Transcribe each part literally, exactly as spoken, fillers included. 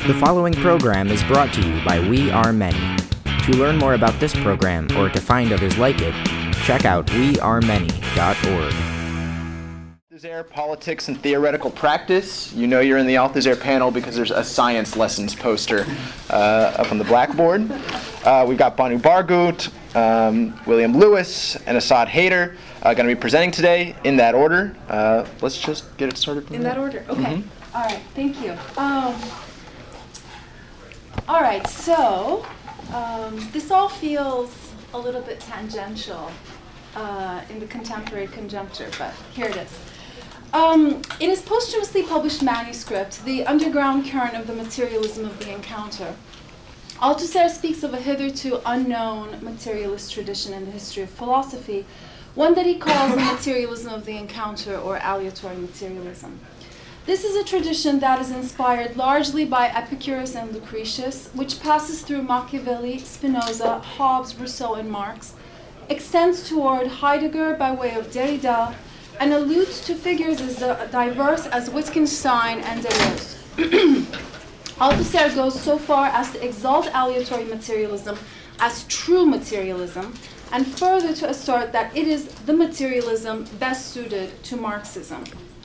The following program is brought to you by We Are Many. To learn more about this program or to find others like it, check out we are many dot org. Althusser Politics and Theoretical Practice. You know you're in the Althusser panel because there's a science lessons poster uh, up on the blackboard. Uh, we've got Banu Barghouti, um, William Lewis, and Asad Haider uh, going to be presenting today in that order. Uh, let's just get it started. In that order? Okay. Mm-hmm. All right. Thank you. Um, all right. So um, this all feels a little bit tangential uh, in the contemporary conjuncture, but here it is. Um, in his posthumously published manuscript, The Underground Current of the Materialism of the Encounter, Althusser speaks of a hitherto unknown materialist tradition in the history of philosophy, one that he calls the materialism of the encounter, or aleatory materialism. This is a tradition that is inspired largely by Epicurus and Lucretius, which passes through Machiavelli, Spinoza, Hobbes, Rousseau, and Marx, extends toward Heidegger by way of Derrida, and alludes to figures as diverse as Wittgenstein and Deleuze. Althusser goes so far as to exalt aleatory materialism as true materialism, and further to assert that it is the materialism best suited to Marxism.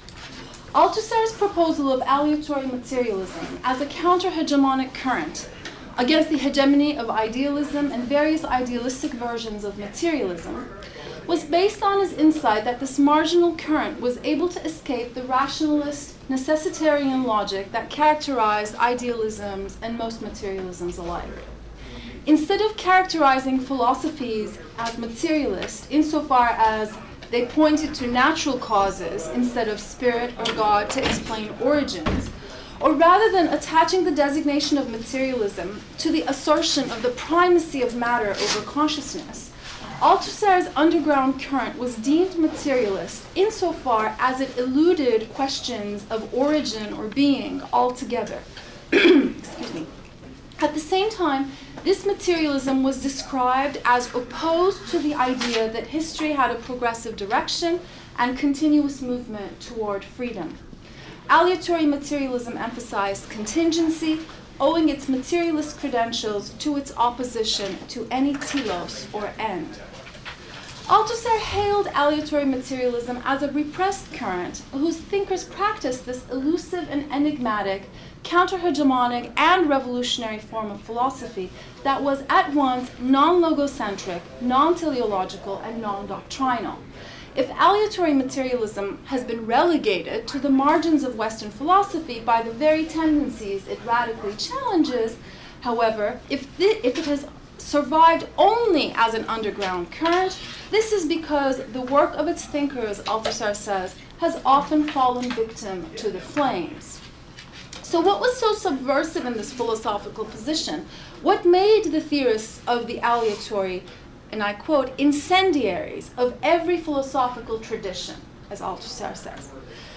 Althusser's proposal of aleatory materialism as a counter-hegemonic current against the hegemony of idealism and various idealistic versions of materialism was based on his insight that this marginal current was able to escape the rationalist, necessitarian logic that characterized idealisms and most materialisms alike. Instead of characterizing philosophies as materialist insofar as they pointed to natural causes instead of spirit or God to explain origins, or rather than attaching the designation of materialism to the assertion of the primacy of matter over consciousness, Althusser's underground current was deemed materialist insofar as it eluded questions of origin or being altogether. Excuse me. At the same time, this materialism was described as opposed to the idea that history had a progressive direction and continuous movement toward freedom. Aleatory materialism emphasized contingency, owing its materialist credentials to its opposition to any telos or end. Althusser hailed aleatory materialism as a repressed current whose thinkers practiced this elusive and enigmatic, counter-hegemonic and revolutionary form of philosophy that was at once non-logocentric, non-teleological, and non-doctrinal. If aleatory materialism has been relegated to the margins of Western philosophy by the very tendencies it radically challenges, however, if, th- if it has survived only as an underground current, this is because the work of its thinkers, Althusser says, has often fallen victim to the flames. So what was so subversive in this philosophical position? What made the theorists of the aleatory, and I quote, incendiaries of every philosophical tradition, as Althusser says?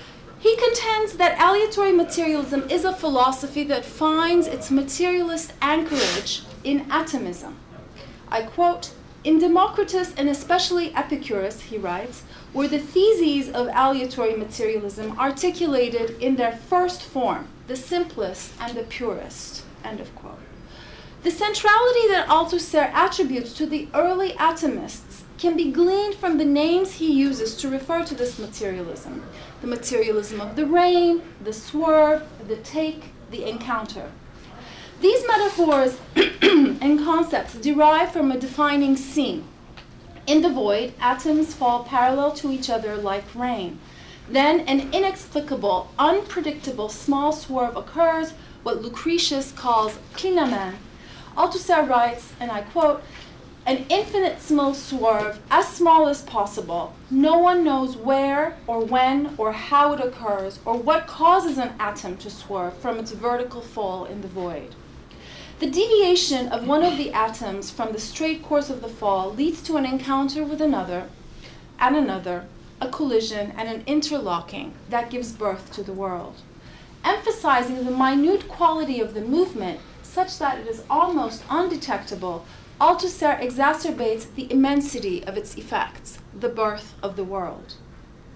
He contends that aleatory materialism is a philosophy that finds its materialist anchorage in atomism. I quote, in Democritus and especially Epicurus, he writes, were the theses of aleatory materialism articulated in their first form, the simplest and the purest, end of quote. The centrality that Althusser attributes to the early atomists can be gleaned from the names he uses to refer to this materialism. The materialism of the rain, the swerve, the take, the encounter. These metaphors and concepts derive from a defining scene. In the void, atoms fall parallel to each other like rain. Then an inexplicable, unpredictable small swerve occurs, what Lucretius calls clinamen. Althusser writes, and I quote, an infinitesimal swerve as small as possible. No one knows where or when or how it occurs or what causes an atom to swerve from its vertical fall in the void. The deviation of one of the atoms from the straight course of the fall leads to an encounter with another and another, a collision and an interlocking that gives birth to the world. Emphasizing the minute quality of the movement such that it is almost undetectable, Althusser exacerbates the immensity of its effects, the birth of the world.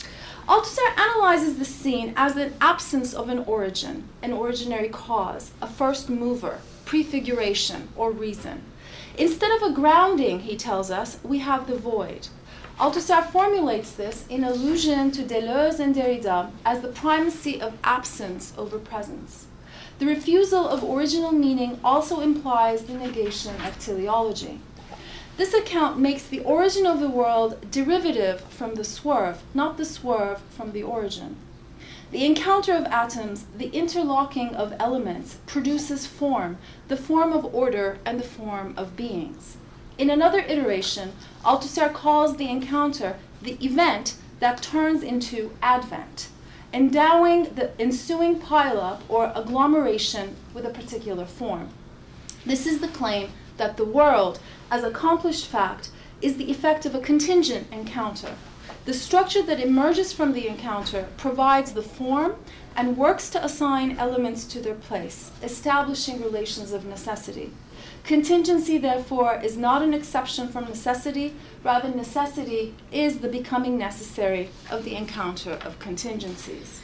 Althusser analyzes the scene as an absence of an origin, an originary cause, a first mover, prefiguration, or reason. Instead of a grounding, he tells us, we have the void. Althusser formulates this in allusion to Deleuze and Derrida as the primacy of absence over presence. The refusal of original meaning also implies the negation of teleology. This account makes the origin of the world derivative from the swerve, not the swerve from the origin. The encounter of atoms, the interlocking of elements, produces form, the form of order and the form of beings. In another iteration, Althusser calls the encounter the event that turns into advent, endowing the ensuing pileup or agglomeration with a particular form. This is the claim that the world, as accomplished fact, is the effect of a contingent encounter. The structure that emerges from the encounter provides the form and works to assign elements to their place, establishing relations of necessity. Contingency, therefore, is not an exception from necessity, rather necessity is the becoming necessary of the encounter of contingencies.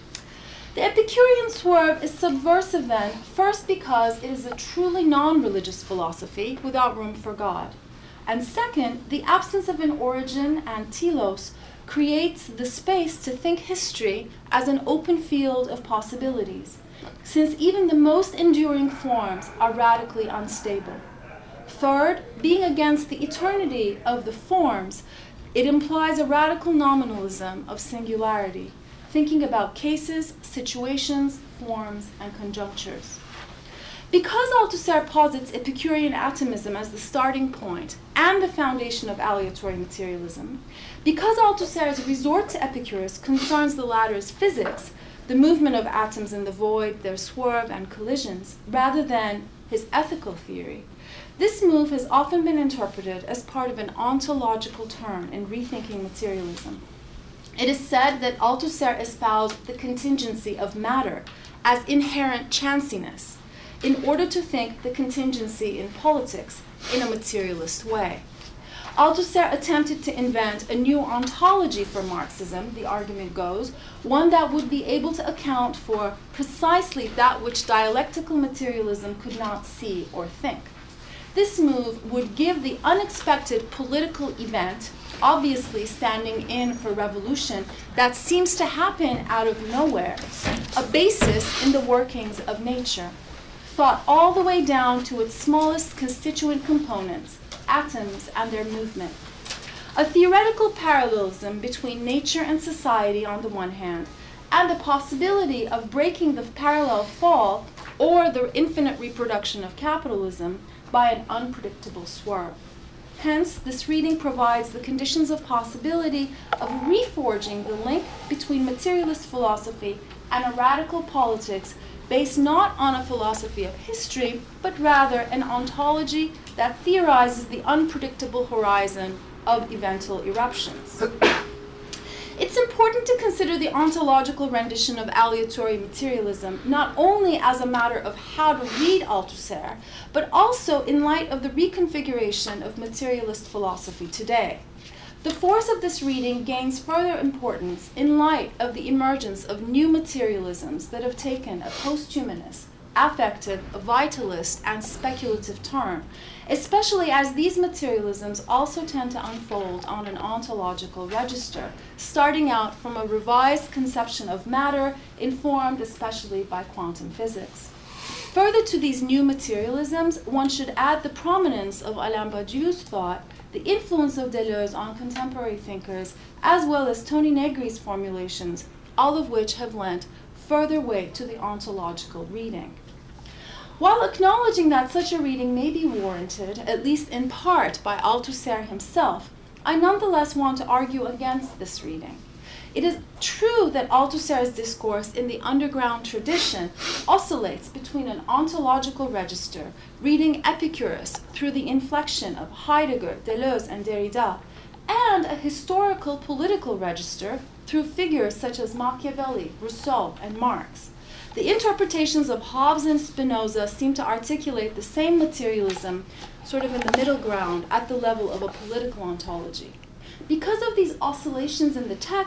The Epicurean swerve is subversive then, first because it is a truly non-religious philosophy without room for God. And second, the absence of an origin and telos creates the space to think history as an open field of possibilities, since even the most enduring forms are radically unstable. Third, being against the eternity of the forms, it implies a radical nominalism of singularity, thinking about cases, situations, forms, and conjunctures. Because Althusser posits Epicurean atomism as the starting point and the foundation of aleatory materialism, because Althusser's resort to Epicurus concerns the latter's physics, the movement of atoms in the void, their swerve and collisions, rather than his ethical theory, this move has often been interpreted as part of an ontological turn in rethinking materialism. It is said that Althusser espoused the contingency of matter as inherent chanciness, in order to think the contingency in politics in a materialist way. Althusser attempted to invent a new ontology for Marxism, the argument goes, one that would be able to account for precisely that which dialectical materialism could not see or think. This move would give the unexpected political event, obviously standing in for revolution, that seems to happen out of nowhere, a basis in the workings of nature, thought all the way down to its smallest constituent components, atoms and their movement. A theoretical parallelism between nature and society on the one hand, and the possibility of breaking the parallel fall or the infinite reproduction of capitalism by an unpredictable swerve. Hence, this reading provides the conditions of possibility of reforging the link between materialist philosophy and a radical politics based not on a philosophy of history, but rather an ontology that theorizes the unpredictable horizon of eventual eruptions. It's important to consider the ontological rendition of aleatory materialism not only as a matter of how to read Althusser, but also in light of the reconfiguration of materialist philosophy today. The force of this reading gains further importance in light of the emergence of new materialisms that have taken a posthumanist, affective, vitalist, and speculative turn, especially as these materialisms also tend to unfold on an ontological register, starting out from a revised conception of matter informed especially by quantum physics. Further to these new materialisms, one should add the prominence of Alain Badiou's thought, the influence of Deleuze on contemporary thinkers, as well as Toni Negri's formulations, all of which have lent further weight to the ontological reading. While acknowledging that such a reading may be warranted, at least in part by Althusser himself, I nonetheless want to argue against this reading. It is true that Althusser's discourse in the underground tradition oscillates between an ontological register, reading Epicurus through the inflection of Heidegger, Deleuze, and Derrida, and a historical political register through figures such as Machiavelli, Rousseau, and Marx. The interpretations of Hobbes and Spinoza seem to articulate the same materialism, sort of in the middle ground, at the level of a political ontology. Because of these oscillations in the text,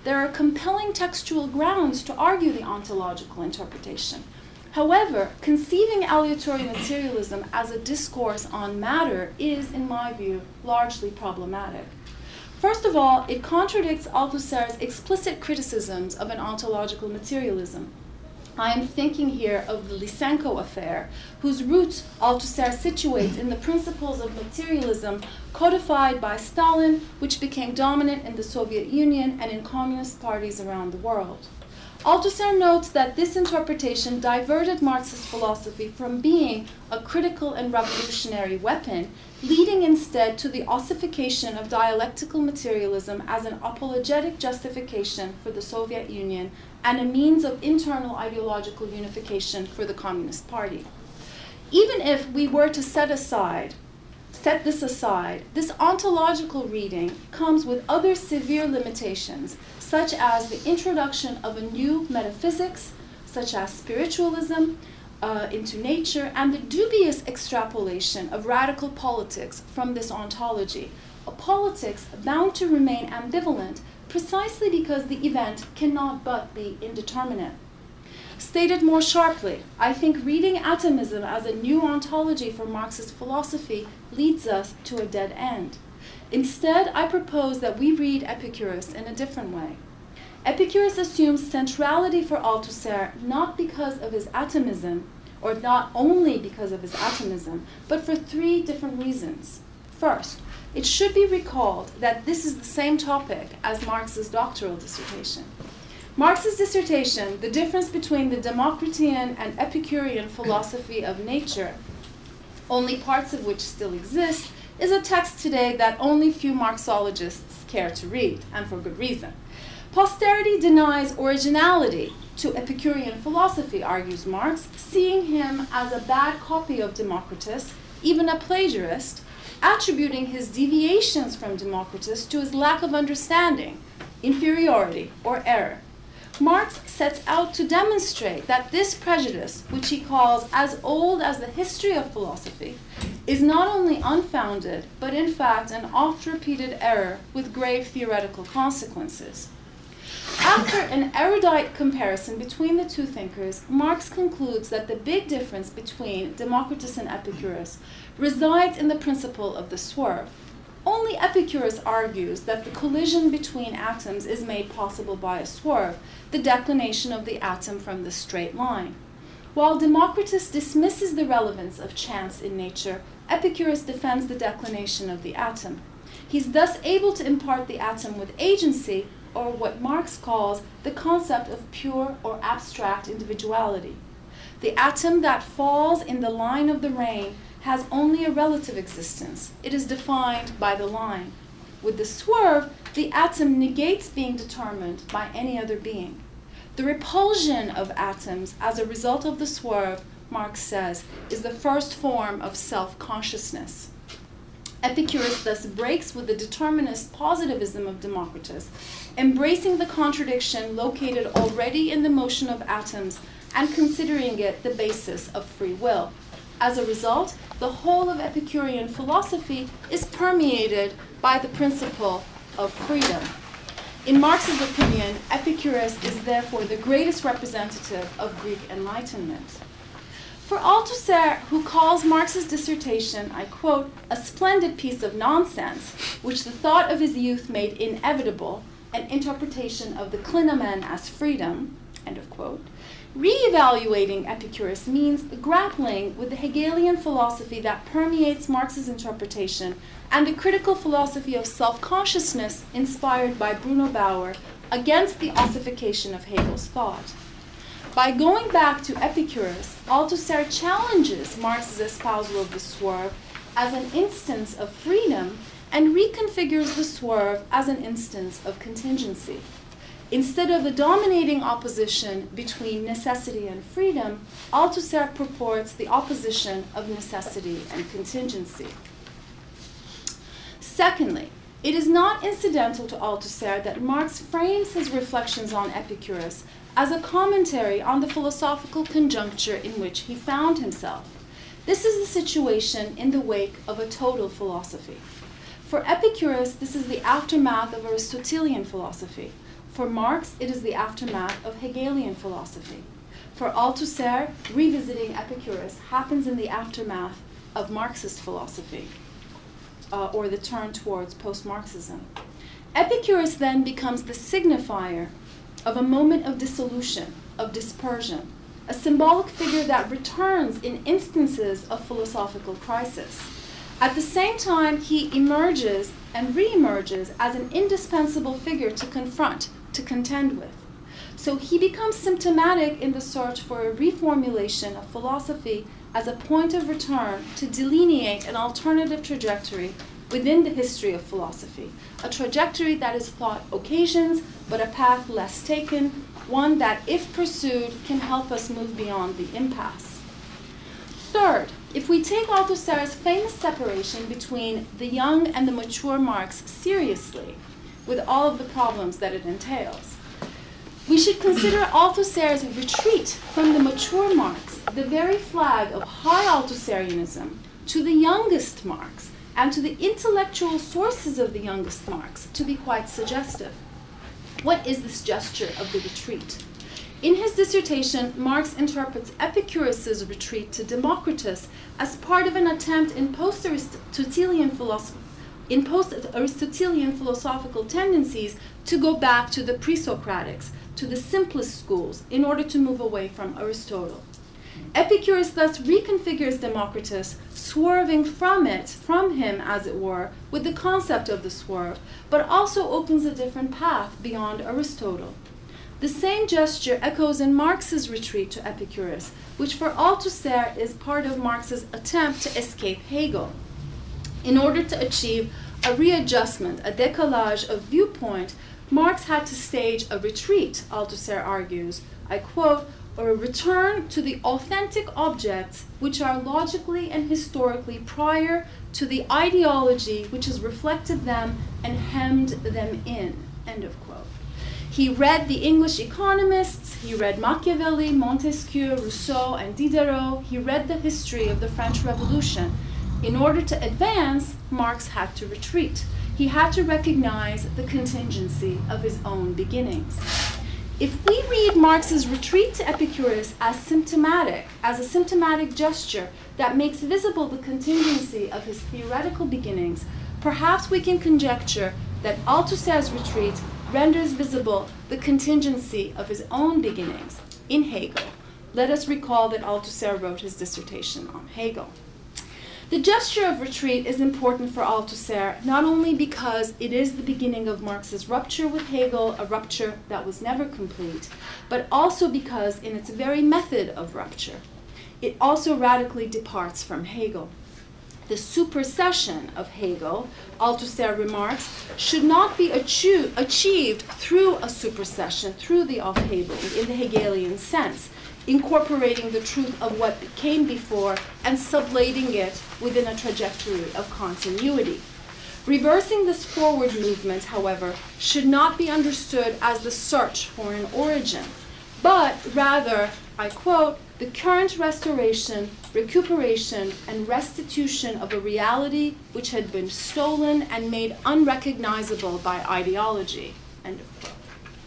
there are compelling textual grounds to argue the ontological interpretation. However, conceiving aleatory materialism as a discourse on matter is, in my view, largely problematic. First of all, it contradicts Althusser's explicit criticisms of an ontological materialism. I am thinking here of the Lysenko affair, whose roots Althusser situates in the principles of materialism codified by Stalin, which became dominant in the Soviet Union and in communist parties around the world. Althusser notes that this interpretation diverted Marxist philosophy from being a critical and revolutionary weapon, leading instead to the ossification of dialectical materialism as an apologetic justification for the Soviet Union and a means of internal ideological unification for the Communist Party. Even if we were to set aside, set this aside, this ontological reading comes with other severe limitations, such as the introduction of a new metaphysics, such as spiritualism, uh, into nature, and the dubious extrapolation of radical politics from this ontology, a politics bound to remain ambivalent precisely because the event cannot but be indeterminate. Stated more sharply, I think reading atomism as a new ontology for Marxist philosophy leads us to a dead end. Instead, I propose that we read Epicurus in a different way. Epicurus assumes centrality for Althusser not because of his atomism, or not only because of his atomism, but for three different reasons. First, it should be recalled that this is the same topic as Marx's doctoral dissertation. Marx's dissertation, The Difference Between the Democritean and Epicurean Philosophy of Nature, only parts of which still exist, is a text today that only few Marxologists care to read, and for good reason. Posterity denies originality to Epicurean philosophy, argues Marx, seeing him as a bad copy of Democritus, even a plagiarist, attributing his deviations from Democritus to his lack of understanding, inferiority, or error. Marx sets out to demonstrate that this prejudice, which he calls as old as the history of philosophy, is not only unfounded, but in fact an oft-repeated error with grave theoretical consequences. After an erudite comparison between the two thinkers, Marx concludes that the big difference between Democritus and Epicurus resides in the principle of the swerve. Only Epicurus argues that the collision between atoms is made possible by a swerve, the declination of the atom from the straight line. While Democritus dismisses the relevance of chance in nature, Epicurus defends the declination of the atom. He's thus able to impart the atom with agency, or what Marx calls the concept of pure or abstract individuality. The atom that falls in the line of the rain has only a relative existence. It is defined by the line. With the swerve, the atom negates being determined by any other being. The repulsion of atoms as a result of the swerve, Marx says, is the first form of self-consciousness. Epicurus thus breaks with the determinist positivism of Democritus, embracing the contradiction located already in the motion of atoms and considering it the basis of free will. As a result, the whole of Epicurean philosophy is permeated by the principle of freedom. In Marx's opinion, Epicurus is therefore the greatest representative of Greek Enlightenment. For Althusser, who calls Marx's dissertation, I quote, a splendid piece of nonsense, which the thought of his youth made inevitable, an interpretation of the clinamen as freedom, end of quote, re-evaluating Epicurus means grappling with the Hegelian philosophy that permeates Marx's interpretation and the critical philosophy of self-consciousness inspired by Bruno Bauer against the ossification of Hegel's thought. By going back to Epicurus, Althusser challenges Marx's espousal of the swerve as an instance of freedom and reconfigures the swerve as an instance of contingency. Instead of the dominating opposition between necessity and freedom, Althusser purports the opposition of necessity and contingency. Secondly, it is not incidental to Althusser that Marx frames his reflections on Epicurus as a commentary on the philosophical conjuncture in which he found himself. This is the situation in the wake of a total philosophy. For Epicurus, this is the aftermath of Aristotelian philosophy. For Marx, it is the aftermath of Hegelian philosophy. For Althusser, revisiting Epicurus happens in the aftermath of Marxist philosophy, uh, or the turn towards post-Marxism. Epicurus then becomes the signifier of a moment of dissolution, of dispersion, a symbolic figure that returns in instances of philosophical crisis. At the same time, he emerges and re-emerges as an indispensable figure to confront, to contend with. So he becomes symptomatic in the search for a reformulation of philosophy as a point of return to delineate an alternative trajectory within the history of philosophy, a trajectory that is thought occasions, but a path less taken, one that, if pursued, can help us move beyond the impasse. Third, if we take Althusser's famous separation between the young and the mature Marx seriously, with all of the problems that it entails, we should consider Althusser's retreat from the mature Marx the very flag of high Althusserianism to the youngest Marx and to the intellectual sources of the youngest Marx to be quite suggestive. What is this gesture of the retreat? In his dissertation, Marx interprets Epicurus's retreat to Democritus as part of an attempt in post-Aristotelian philosophy, in post-Aristotelian philosophical tendencies to go back to the pre-Socratics, to the simplest schools, in order to move away from Aristotle. Epicurus thus reconfigures Democritus, swerving from it, from him as it were, with the concept of the swerve, but also opens a different path beyond Aristotle. The same gesture echoes in Marx's retreat to Epicurus, which for Althusser is part of Marx's attempt to escape Hegel. In order to achieve a readjustment, a décalage of viewpoint, Marx had to stage a retreat, Althusser argues, I quote, or a return to the authentic objects which are logically and historically prior to the ideology which has reflected them and hemmed them in, end of quote. He read the English economists, he read Machiavelli, Montesquieu, Rousseau, and Diderot, he read the history of the French Revolution. In order to advance, Marx had to retreat. He had to recognize the contingency of his own beginnings. If we read Marx's retreat to Epicurus as symptomatic, as a symptomatic gesture that makes visible the contingency of his theoretical beginnings, perhaps we can conjecture that Althusser's retreat renders visible the contingency of his own beginnings in Hegel. Let us recall that Althusser wrote his dissertation on Hegel. The gesture of retreat is important for Althusser, not only because it is the beginning of Marx's rupture with Hegel, a rupture that was never complete, but also because in its very method of rupture, it also radically departs from Hegel. The supersession of Hegel, Althusser remarks, should not be achieved, achieved through a supersession, through the Aufhebung, in the Hegelian sense, incorporating the truth of what came before and sublating it within a trajectory of continuity. Reversing this forward movement, however, should not be understood as the search for an origin, but rather, I quote, the current restoration, recuperation, and restitution of a reality which had been stolen and made unrecognizable by ideology, end of quote.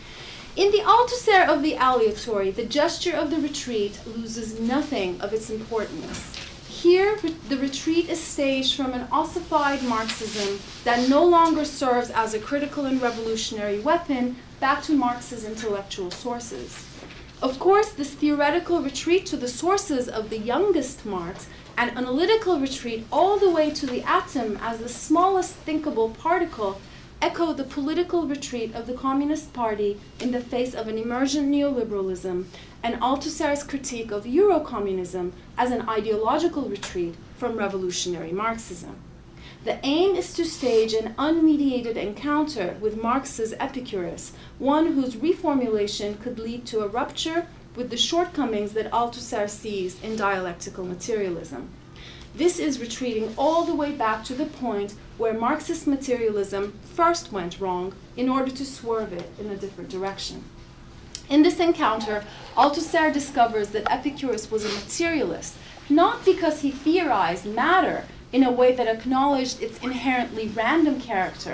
In the Althusser of the aleatory, the gesture of the retreat loses nothing of its importance. Here, re- the retreat is staged from an ossified Marxism that no longer serves as a critical and revolutionary weapon back to Marx's intellectual sources. Of course, this theoretical retreat to the sources of the youngest Marx, an analytical retreat all the way to the atom as the smallest thinkable particle, echo the political retreat of the Communist Party in the face of an emergent neoliberalism, and Althusser's critique of Eurocommunism as an ideological retreat from revolutionary Marxism. The aim is to stage an unmediated encounter with Marx's Epicurus, one whose reformulation could lead to a rupture with the shortcomings that Althusser sees in dialectical materialism. This is retreating all the way back to the point where Marxist materialism first went wrong in order to swerve it in a different direction. In this encounter, Althusser discovers that Epicurus was a materialist, not because he theorized matter in a way that acknowledged its inherently random character,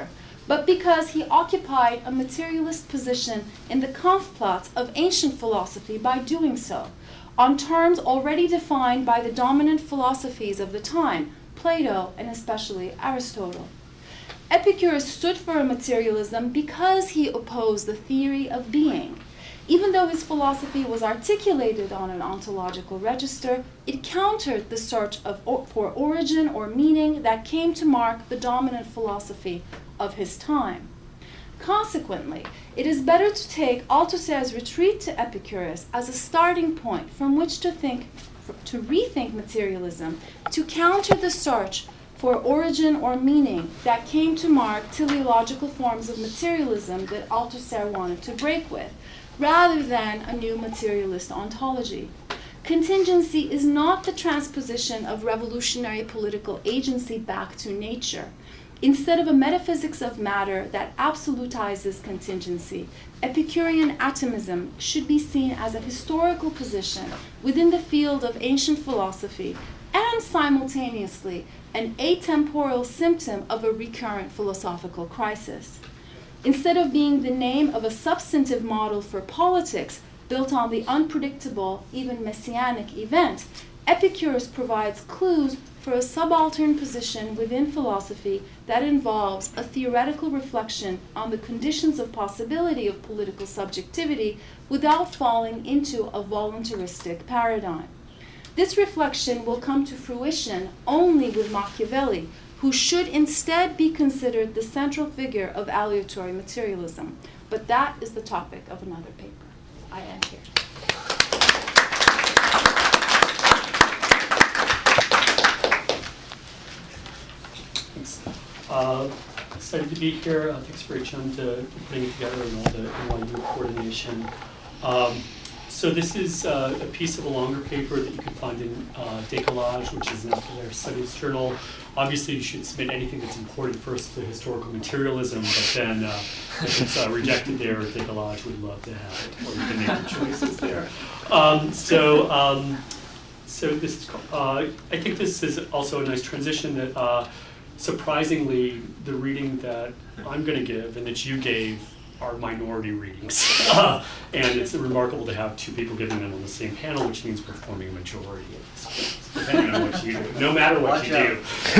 but because he occupied a materialist position in the Kampfplatz of ancient philosophy by doing so, on terms already defined by the dominant philosophies of the time, Plato and especially Aristotle. Epicurus stood for a materialism because he opposed the theory of being. Even though his philosophy was articulated on an ontological register, it countered the search of or, for origin or meaning that came to mark the dominant philosophy of his time. Consequently, it is better to take Althusser's retreat to Epicurus as a starting point from which to think, to rethink materialism, to counter the search for origin or meaning that came to mark teleological forms of materialism that Althusser wanted to break with, rather than a new materialist ontology. Contingency is not the transposition of revolutionary political agency back to nature. Instead of a metaphysics of matter that absolutizes contingency, Epicurean atomism should be seen as a historical position within the field of ancient philosophy and simultaneously an atemporal symptom of a recurrent philosophical crisis. Instead of being the name of a substantive model for politics built on the unpredictable, even messianic event, Epicurus provides clues for a subaltern position within philosophy that involves a theoretical reflection on the conditions of possibility of political subjectivity without falling into a voluntaristic paradigm. This reflection will come to fruition only with Machiavelli, who should instead be considered the central figure of aleatory materialism. But that is the topic of another paper. I end here. Thanks. Uh, excited to be here. Uh, thanks, Rachel, to putting it together and all the N Y U coordination. Um, So this is uh, a piece of a longer paper that you can find in uh, Décollage, which is an Althusser Studies journal. Obviously, you should submit anything that's important first to historical materialism, but then uh, if it's uh, rejected there, Décollage would love to have it, or you can make your choices there. Um, so, um, so this is, uh, I think this is also a nice transition that, uh, surprisingly, the reading that I'm going to give and that you gave are minority readings. Uh, and it's remarkable to have two people giving them on the same panel, which means we're forming a majority of this, depending on what you do, no matter what Watch you out.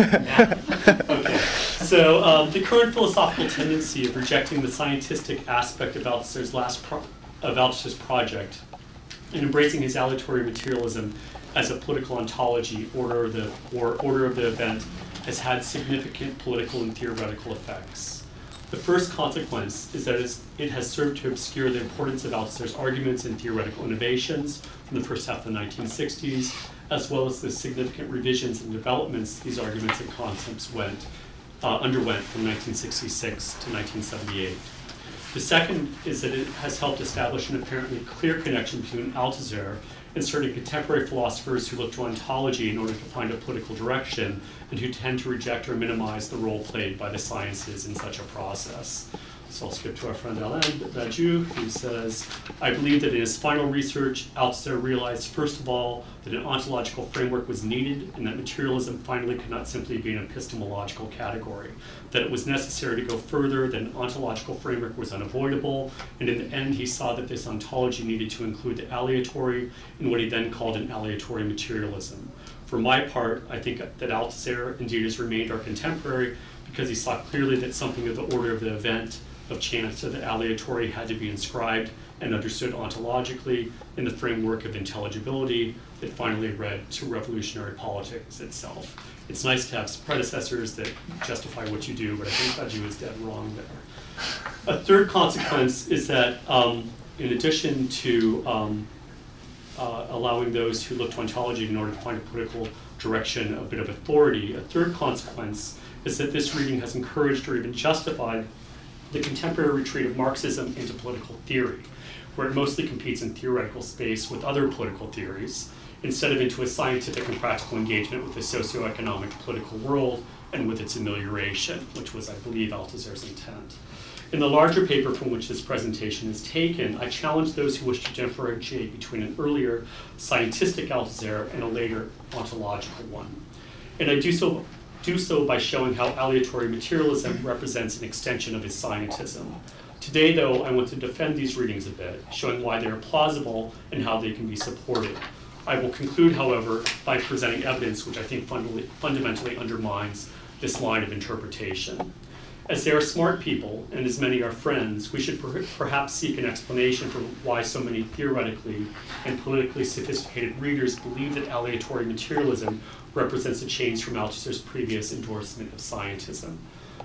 do. Okay, so um, the current philosophical tendency of rejecting the scientific aspect of Althusser's last pro of Althusser's project and embracing his aleatory materialism as a political ontology, order of the, or order of the event, has had significant political and theoretical effects. The first consequence is that it has served to obscure the importance of Althusser's arguments and theoretical innovations from the first half of the nineteen sixties, as well as the significant revisions and developments these arguments and concepts went, uh, underwent from nineteen sixty-six to nineteen seventy-eight. The second is that it has helped establish an apparently clear connection between Althusser and certain contemporary philosophers who look to ontology in order to find a political direction and who tend to reject or minimize the role played by the sciences in such a process. So I'll skip to our friend Alain Badiou, who says, I believe that in his final research, Althusser realized, first of all, that an ontological framework was needed and that materialism finally could not simply be an epistemological category, that it was necessary to go further, that an ontological framework was unavoidable, and in the end he saw that this ontology needed to include the aleatory in what he then called an aleatory materialism. For my part, I think that Althusser indeed has remained our contemporary because he saw clearly that something of the order of the event, of chance, or the aleatory had to be inscribed and understood ontologically in the framework of intelligibility that finally led to revolutionary politics itself. It's nice to have predecessors that justify what you do, but I think Badiou is dead wrong there. A third consequence is that um, in addition to um, uh, allowing those who look to ontology in order to find a political direction a bit of authority, a third consequence is that this reading has encouraged or even justified the contemporary retreat of Marxism into political theory, where it mostly competes in theoretical space with other political theories, instead of into a scientific and practical engagement with the socioeconomic political world and with its amelioration, which was, I believe, Althusser's intent. In the larger paper from which this presentation is taken, I challenge those who wish to differentiate between an earlier scientific Althusser and a later ontological one. And I do so do so by showing how aleatory materialism represents an extension of his scientism. Today, though, I want to defend these readings a bit, showing why they are plausible and how they can be supported. I will conclude, however, by presenting evidence which I think funda- fundamentally undermines this line of interpretation. As they are smart people, and as many are friends, we should per- perhaps seek an explanation for why so many theoretically and politically sophisticated readers believe that aleatory materialism represents a change from Althusser's previous endorsement of scientism.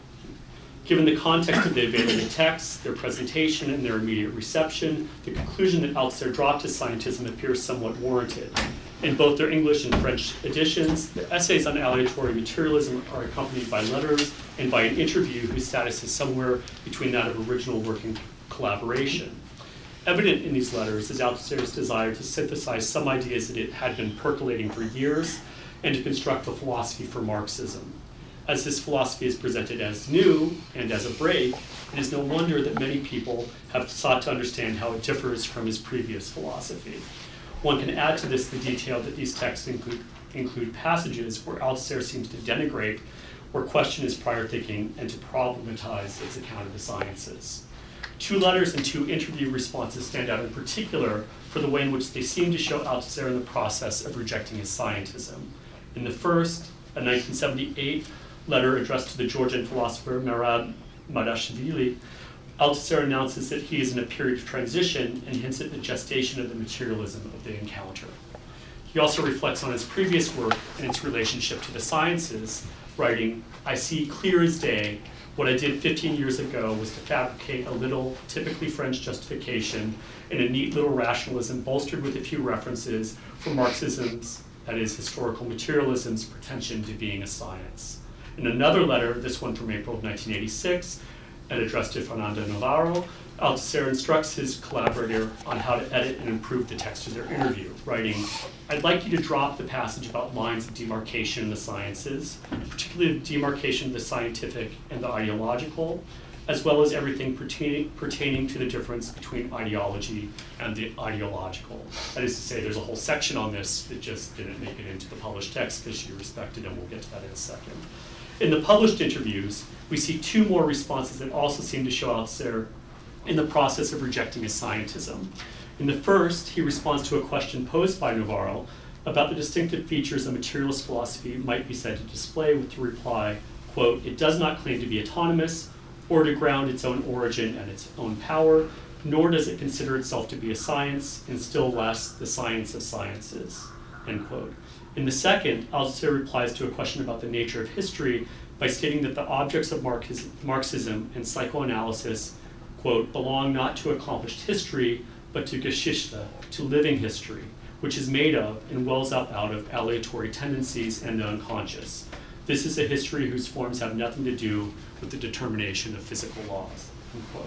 Given the context of the available texts, their presentation, and their immediate reception, the conclusion that Althusser dropped his scientism appears somewhat warranted. In both their English and French editions, the essays on aleatory materialism are accompanied by letters and by an interview whose status is somewhere between that of original work and collaboration. Evident in these letters is Althusser's desire to synthesize some ideas that it had been percolating for years and to construct a philosophy for Marxism. As this philosophy is presented as new and as a break, it is no wonder that many people have sought to understand how it differs from his previous philosophy. One can add to this the detail that these texts include, include passages where Althusser seems to denigrate or question his prior thinking and to problematize his account of the sciences. Two letters and two interview responses stand out in particular for the way in which they seem to show Althusser in the process of rejecting his scientism. In the first, a nineteen seventy-eight letter addressed to the Georgian philosopher Merab Madashvili, Althusser announces that he is in a period of transition and hints at the gestation of the materialism of the encounter. He also reflects on his previous work and its relationship to the sciences, writing, "I see clear as day what I did fifteen years ago was to fabricate a little typically French justification and a neat little rationalism bolstered with a few references for Marxism's, that is, historical materialism's pretension to being a science." In another letter, this one from April of nineteen eighty-six, and addressed to Fernando Navarro, Althusser instructs his collaborator on how to edit and improve the text of their interview, writing, "I'd like you to drop the passage about lines of demarcation in the sciences, particularly the demarcation of the scientific and the ideological, as well as everything pertaining, pertaining to the difference between ideology and the ideological." That is to say, there's a whole section on this that just didn't make it into the published text because she respected, and we'll get to that in a second. In the published interviews, we see two more responses that also seem to show Althusser in the process of rejecting his scientism. In the first, he responds to a question posed by Navarro about the distinctive features a materialist philosophy might be said to display, with the reply, quote, "It does not claim to be autonomous or to ground its own origin and its own power, nor does it consider itself to be a science, and still less the science of sciences," end quote. In the second, Althusser replies to a question about the nature of history by stating that the objects of Marxism and psychoanalysis, quote, "belong not to accomplished history, but to Geschichte, to living history, which is made of and wells up out of aleatory tendencies and the unconscious. This is a history whose forms have nothing to do with the determination of physical laws," end quote.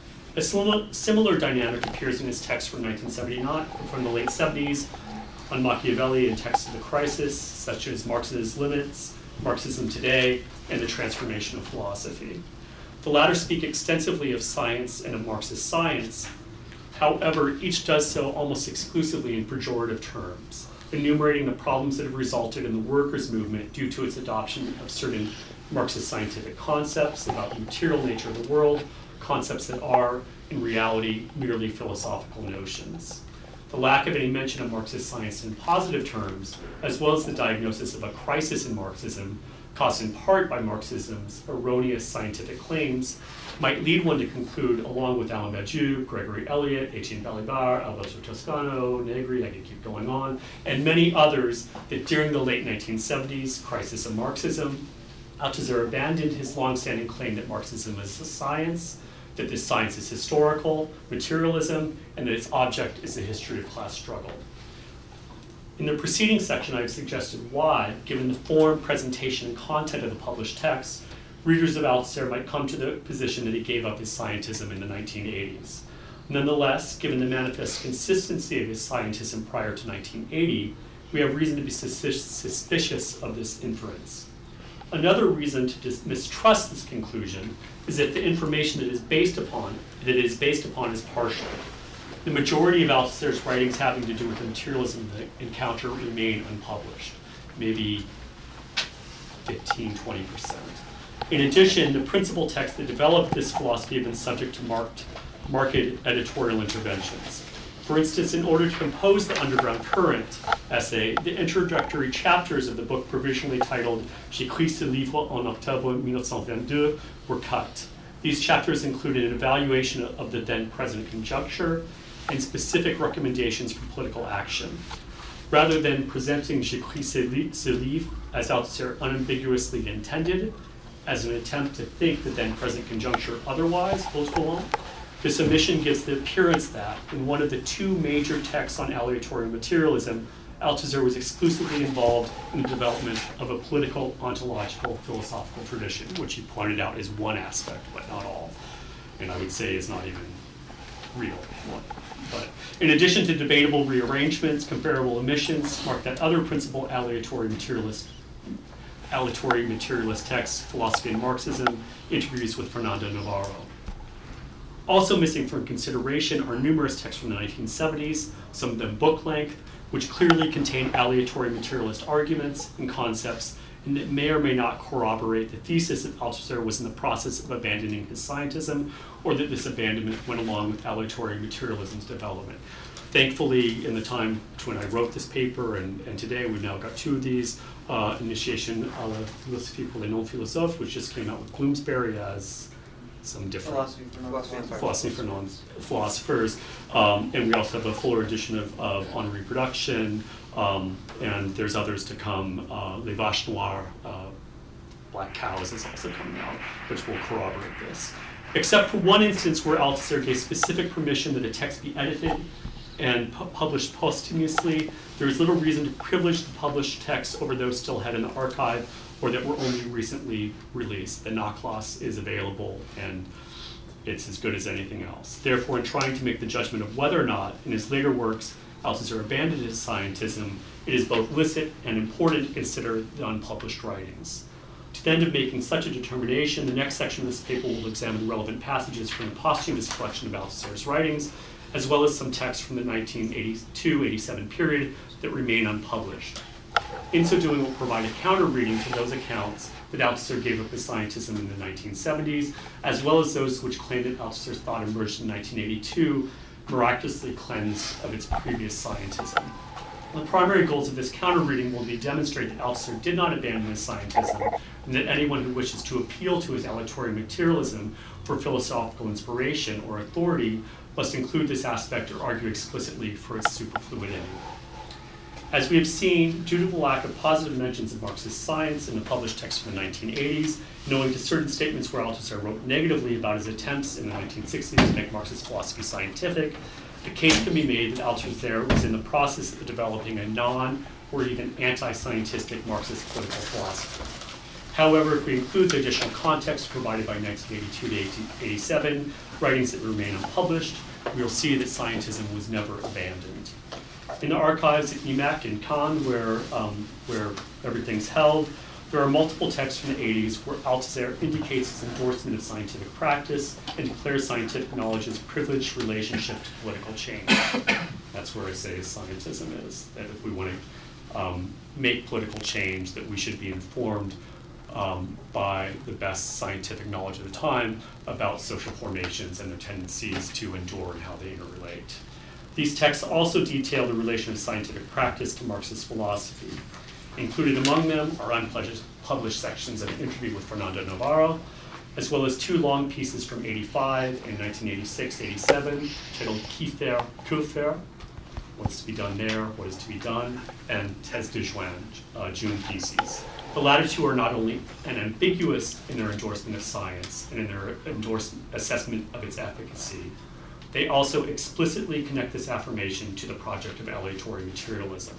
A similar, similar dynamic appears in his text from nineteen seventy-nine, from the late seventies, on Machiavelli and texts of the crisis, such as Marx's Limits, Marxism Today, and the Transformation of Philosophy. The latter speak extensively of science and of Marxist science. However, each does so almost exclusively in pejorative terms, enumerating the problems that have resulted in the workers' movement due to its adoption of certain Marxist scientific concepts about the material nature of the world, concepts that are, in reality, merely philosophical notions. The lack of any mention of Marxist science in positive terms, as well as the diagnosis of a crisis in Marxism, caused in part by Marxism's erroneous scientific claims, might lead one to conclude, along with Alain Badiou, Gregory Elliott, Etienne Balibar, Alberto Toscano, Negri, I could keep going on, and many others, that during the late nineteen seventies crisis of Marxism, Althusser abandoned his long-standing claim that Marxism is a science, that this science is historical, materialism, and that its object is the history of class struggle. In the preceding section, I've suggested why, given the form, presentation, and content of the published text, readers of Althusser might come to the position that he gave up his scientism in the nineteen eighties. Nonetheless, given the manifest consistency of his scientism prior to nineteen eighty, we have reason to be suspicious of this inference. Another reason to dis- mistrust this conclusion is that the information that is based upon that it is based upon is partial. The majority of Althusser's writings having to do with the materialism of the encounter remain unpublished. Maybe fifteen, twenty percent. In addition, the principal texts that developed this philosophy have been subject to marked, marked editorial interventions. For instance, in order to compose the Underground Current essay, the introductory chapters of the book provisionally titled J'écris ce livre en octobre mille neuf cent vingt-deux were cut. These chapters included an evaluation of the then present conjuncture and specific recommendations for political action. Rather than presenting J'écris ce livre as Althusser unambiguously intended, as an attempt to think the then present conjuncture otherwise, autrement, this omission gives the appearance that, in one of the two major texts on aleatory materialism, Althusser was exclusively involved in the development of a political, ontological, philosophical tradition, which he pointed out is one aspect, but not all. And I would say is not even real. But in addition to debatable rearrangements, comparable omissions mark that other principal aleatory materialist, aleatory materialist texts, Philosophy and Marxism, Interviews with Fernando Navarro. Also missing from consideration are numerous texts from the nineteen seventies, some of them book length, which clearly contain aleatory materialist arguments and concepts, and that may or may not corroborate the thesis that Althusser was in the process of abandoning his scientism, or that this abandonment went along with aleatory materialism's development. Thankfully, in the time when I wrote this paper, and, and today we've now got two of these, uh, Initiation à la philosophie pour les non-philosophes, which just came out with Bloomsbury as some different philosophy for, non- philosophy for non-philosophers. Um, and we also have a fuller edition of, of On Reproduction, um, and there's others to come. Uh, Les Vaches Noires, uh, Black Cows is also coming out, which will corroborate this. Except for one instance where Althusser gave specific permission that a text be edited and pu- published posthumously, there is little reason to privilege the published texts over those still held in the archive or that were only recently released. The Nachlass is available and it's as good as anything else. Therefore, in trying to make the judgment of whether or not, in his later works, Althusser abandoned his scientism, it is both licit and important to consider the unpublished writings. To the end of making such a determination, the next section of this paper will examine relevant passages from the posthumous collection of Althusser's writings, as well as some texts from the nineteen eighty-two eighty-seven period that remain unpublished. In so doing, we'll provide a counter-reading to those accounts that Althusser gave up his scientism in the nineteen seventies, as well as those which claim that Althusser's thought emerged in nineteen eighty-two, miraculously cleansed of its previous scientism. The primary goals of this counter-reading will be to demonstrate that Althusser did not abandon his scientism, and that anyone who wishes to appeal to his aleatory materialism for philosophical inspiration or authority must include this aspect or argue explicitly for its superfluidity. As we have seen, due to the lack of positive mentions of Marxist science in the published texts from the nineteen eighties, knowing to certain statements where Althusser wrote negatively about his attempts in the nineteen sixties to make Marxist philosophy scientific, the case can be made that Althusser was in the process of developing a non- or even anti-scientific Marxist political philosophy. However, if we include the additional context provided by nineteen eighty-two to eighty-seven, writings that remain unpublished, we will see that scientism was never abandoned. In the archives at E M A C in Cannes, where, um, where everything's held, there are multiple texts from the eighties where Althusser indicates his endorsement of scientific practice and declares scientific knowledge's privileged relationship to political change. That's where I say his scientism is, that if we want to um, make political change, that we should be informed um, by the best scientific knowledge of the time about social formations and their tendencies to endure and how they interrelate. These texts also detail the relation of scientific practice to Marxist philosophy. Included among them are unpublished published sections of an interview with Fernando Navarro, as well as two long pieces from eighty-five and nineteen eighty-six eighty-seven titled Qui faire, que faire, What's to be done there, What is to be done, and Thèse de Juin, uh, June theses. The latter two are not only unambiguous in their endorsement of science and in their endorsed assessment of its efficacy, they also explicitly connect this affirmation to the project of aleatory materialism.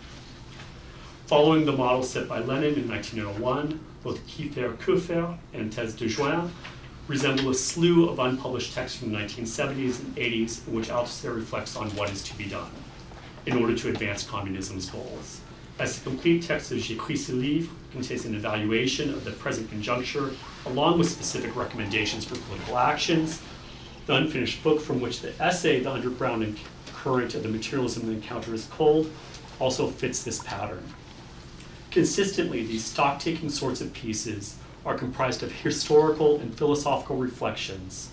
Following the model set by Lenin in nineteen oh one, both Qui faire, que faire and Thèse de Juin resemble a slew of unpublished texts from the nineteen seventies and eighties in which Althusser reflects on what is to be done in order to advance communism's goals. As the complete text of J'écris ce livre contains an evaluation of the present conjuncture, along with specific recommendations for political actions, the unfinished book from which the essay, The Underground and Current of the Materialism of the Encounter is culled, also fits this pattern. Consistently, these stock-taking sorts of pieces are comprised of historical and philosophical reflections,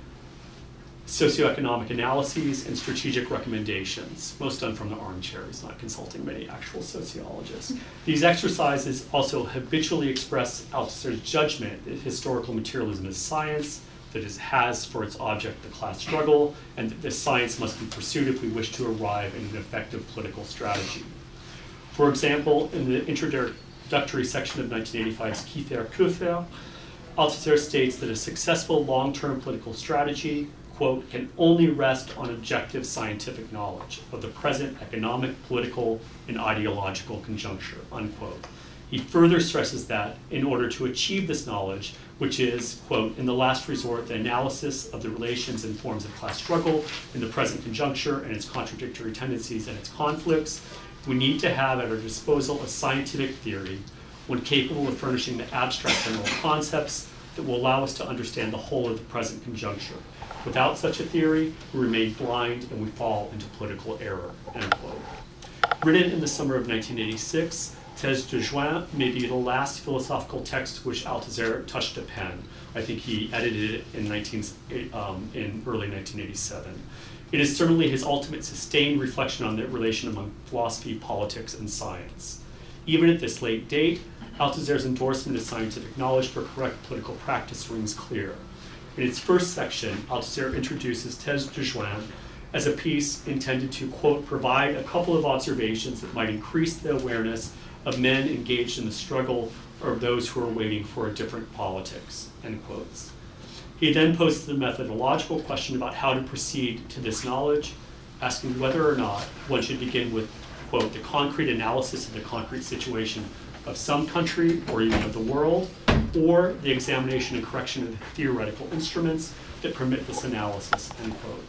socioeconomic analyses, and strategic recommendations, most done from the armchair. He's not consulting many actual sociologists. These exercises also habitually express Althusser's judgment that historical materialism is science, that it has for its object the class struggle, and that this science must be pursued if we wish to arrive at an effective political strategy. For example, in the introductory section of nineteen eighty-five's Qui faire, que faire, Althusser states that a successful long-term political strategy, quote, can only rest on objective scientific knowledge of the present economic, political, and ideological conjuncture, unquote. He further stresses that in order to achieve this knowledge, which is, quote, in the last resort, the analysis of the relations and forms of class struggle in the present conjuncture and its contradictory tendencies and its conflicts, we need to have at our disposal a scientific theory, one capable of furnishing the abstract general concepts that will allow us to understand the whole of the present conjuncture. Without such a theory, we remain blind and we fall into political error, end quote. Written in the summer of nineteen eighty-six, Thèse de Juin may be the last philosophical text which Althusser touched a pen. I think he edited it in, nineteen, um, in early nineteen eighty-seven. It is certainly his ultimate sustained reflection on the relation among philosophy, politics, and science. Even at this late date, Althusser's endorsement of scientific knowledge for correct political practice rings clear. In its first section, Althusser introduces Thèse de Juin as a piece intended to, quote, provide a couple of observations that might increase the awareness of men engaged in the struggle or of those who are waiting for a different politics, end quotes. He then poses the methodological question about how to proceed to this knowledge, asking whether or not one should begin with, quote, the concrete analysis of the concrete situation of some country or even of the world, or the examination and correction of the theoretical instruments that permit this analysis, end quote.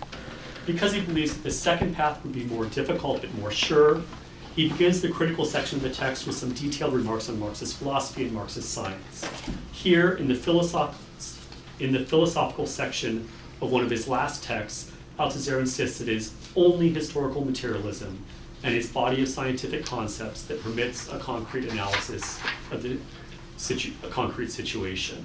Because he believes that the second path would be more difficult but more sure, he begins the critical section of the text with some detailed remarks on Marxist philosophy and Marxist science. Here, in the, philosoph- in the philosophical section of one of his last texts, Althusser insists that it is only historical materialism and its body of scientific concepts that permits a concrete analysis of the situ- a concrete situation.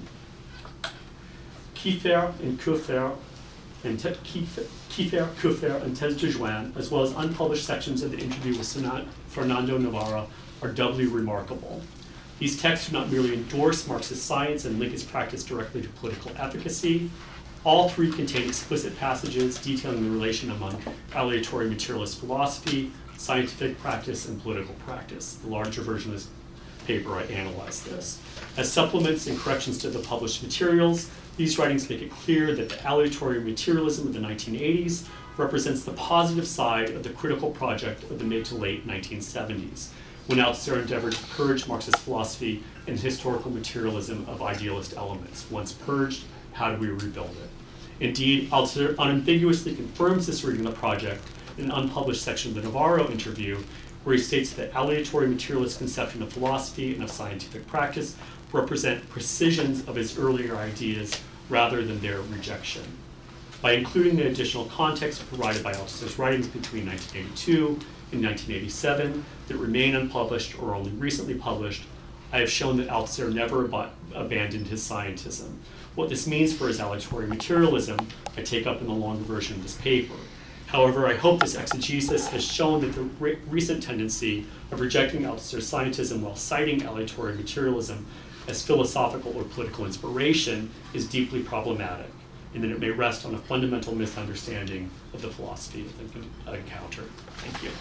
Qui faire and que faire and te- qui, qui faire, que faire and Thèse de Juin, as well as unpublished sections of the interview with Senat- Fernando Navarra, are doubly remarkable. These texts do not merely endorse Marxist science and link its practice directly to political efficacy. All three contain explicit passages detailing the relation among aleatory materialist philosophy, scientific practice, and political practice. The larger version of this paper, I analyzed this. As supplements and corrections to the published materials, these writings make it clear that the aleatory materialism of the nineteen eighties represents the positive side of the critical project of the mid to late nineteen seventies, when Althusser endeavored to purge Marxist philosophy and historical materialism of idealist elements. Once purged, how do we rebuild it? Indeed, Althusser unambiguously confirms this reading of the project in an unpublished section of the Navarro interview, where he states that aleatory materialist conception of philosophy and of scientific practice represent precisions of his earlier ideas rather than their rejection. By including the additional context provided by Althusser's writings between nineteen eighty-two and nineteen eighty-seven that remain unpublished or only recently published, I have shown that Althusser never ab- abandoned his scientism. What this means for his aleatory materialism, I take up in the longer version of this paper. However, I hope this exegesis has shown that the re- recent tendency of rejecting Althusser's scientism while citing aleatory materialism as philosophical or political inspiration is deeply problematic, and that it may rest on a fundamental misunderstanding of the philosophy of the encounter. Thank you.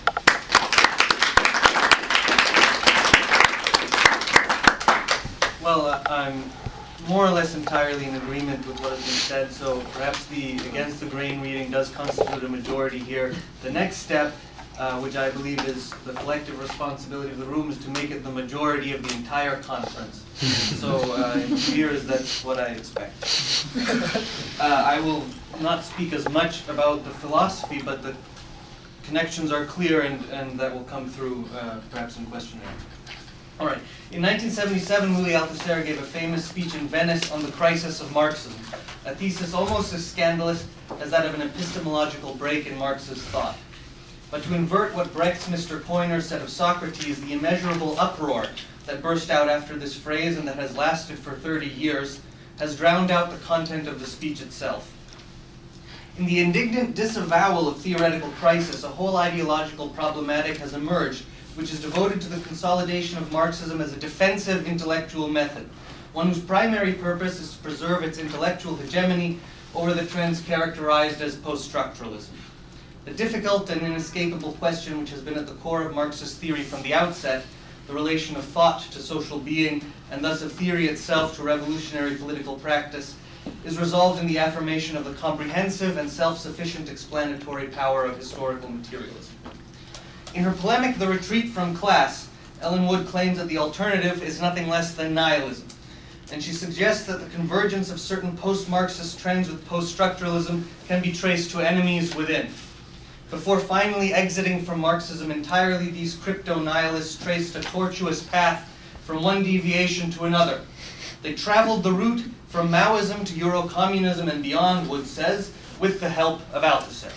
Well, uh, I'm more or less entirely in agreement with what has been said, so perhaps the against the grain reading does constitute a majority here. The next step, uh, which I believe is the collective responsibility of the room, is to make it the majority of the entire conference. So uh, in two years, that's what I expect. uh, I will not speak as much about the philosophy, but the connections are clear, and, and that will come through uh, perhaps in question and answer. All right. In nineteen seventy-seven, Louis Althusser gave a famous speech in Venice on the crisis of Marxism, a thesis almost as scandalous as that of an epistemological break in Marx's thought. but to invert what Brecht's Mister Koiner said of Socrates, the immeasurable uproar that burst out after this phrase and that has lasted for thirty years has drowned out the content of the speech itself. In the indignant disavowal of theoretical crisis, a whole ideological problematic has emerged, which is devoted to the consolidation of Marxism as a defensive intellectual method, one whose primary purpose is to preserve its intellectual hegemony over the trends characterized as post-structuralism. The difficult and inescapable question which has been at the core of Marxist theory from the outset, the relation of thought to social being, and thus of theory itself to revolutionary political practice, is resolved in the affirmation of the comprehensive and self-sufficient explanatory power of historical materialism. In her polemic, The Retreat from Class, Ellen Wood claims that the alternative is nothing less than nihilism, and she suggests that the convergence of certain post-Marxist trends with post-structuralism can be traced to enemies within. Before finally exiting from Marxism entirely, these crypto-nihilists traced a tortuous path from one deviation to another. They traveled the route from Maoism to Eurocommunism and beyond, Wood says, with the help of Althusser.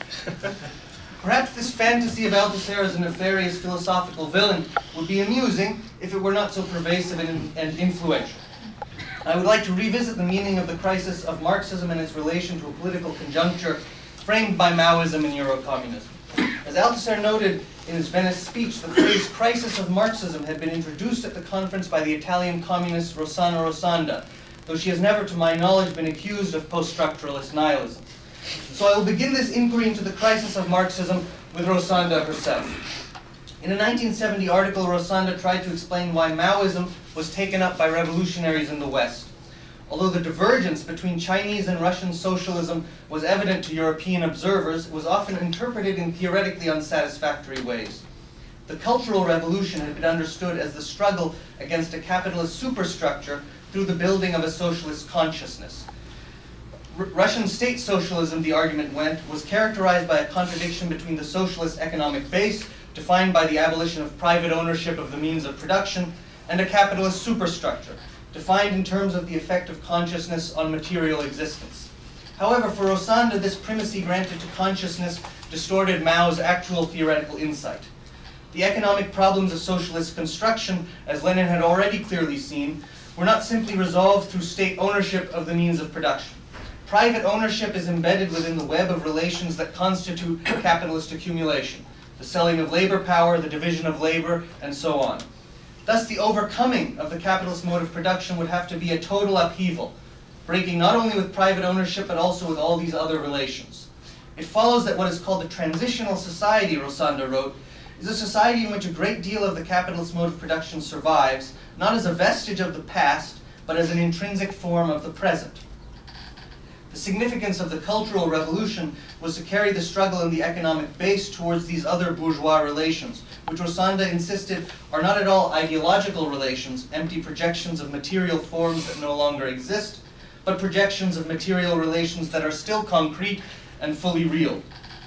Perhaps this fantasy of Althusser as a nefarious philosophical villain would be amusing if it were not so pervasive and, and influential. I would like to revisit the meaning of the crisis of Marxism and its relation to a political conjuncture framed by Maoism and Eurocommunism. As Althusser noted in his Venice speech, the phrase crisis of Marxism had been introduced at the conference by the Italian communist Rossana Rossanda, though she has never, to my knowledge, been accused of post-structuralist nihilism. So I will begin this inquiry into the crisis of Marxism with Rossanda herself. In a nineteen seventy article, Rossanda tried to explain why Maoism was taken up by revolutionaries in the West. Although the divergence between Chinese and Russian socialism was evident to European observers, it was often interpreted in theoretically unsatisfactory ways. The Cultural Revolution had been understood as the struggle against a capitalist superstructure through the building of a socialist consciousness. R- Russian state socialism, the argument went, was characterized by a contradiction between the socialist economic base, defined by the abolition of private ownership of the means of production, and a capitalist superstructure, defined in terms of the effect of consciousness on material existence. However, for Rossanda, this primacy granted to consciousness distorted Mao's actual theoretical insight. The economic problems of socialist construction, as Lenin had already clearly seen, were not simply resolved through state ownership of the means of production. Private ownership is embedded within the web of relations that constitute capitalist accumulation, the selling of labor power, the division of labor, and so on. Thus, the overcoming of the capitalist mode of production would have to be a total upheaval, breaking not only with private ownership, but also with all these other relations. It follows that what is called a transitional society, Rossanda wrote, is a society in which a great deal of the capitalist mode of production survives, not as a vestige of the past, but as an intrinsic form of the present. The significance of the Cultural Revolution was to carry the struggle in the economic base towards these other bourgeois relations, which Rossanda insisted are not at all ideological relations, empty projections of material forms that no longer exist, but projections of material relations that are still concrete and fully real.